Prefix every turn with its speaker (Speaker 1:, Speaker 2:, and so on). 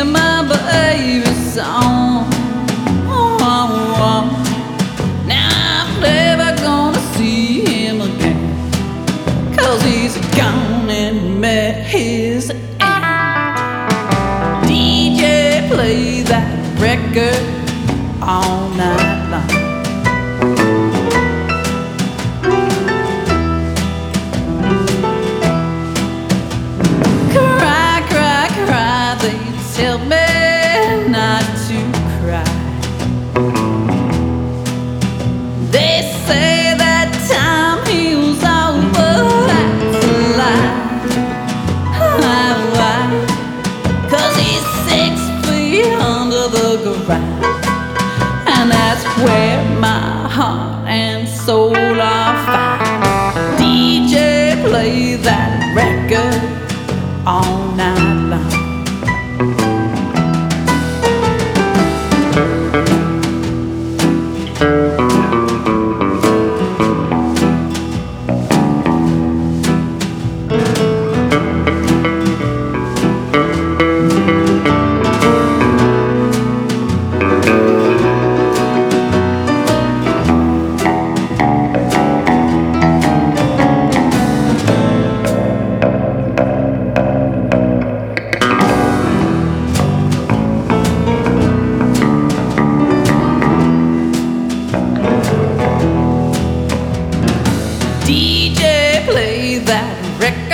Speaker 1: singing my baby's song. Oh, oh, oh. Now I'm never gonna see him again, 'cause he's gone and met his end. DJ, play that record all night long. Cry, cry, cry, they tell me not to cry. They say that time heals all, but that's a lie. Why? 'Cause he's 6 feet under the ground, and that's where my heart and soul are found. DJ, play that record all night long. DJ, play that record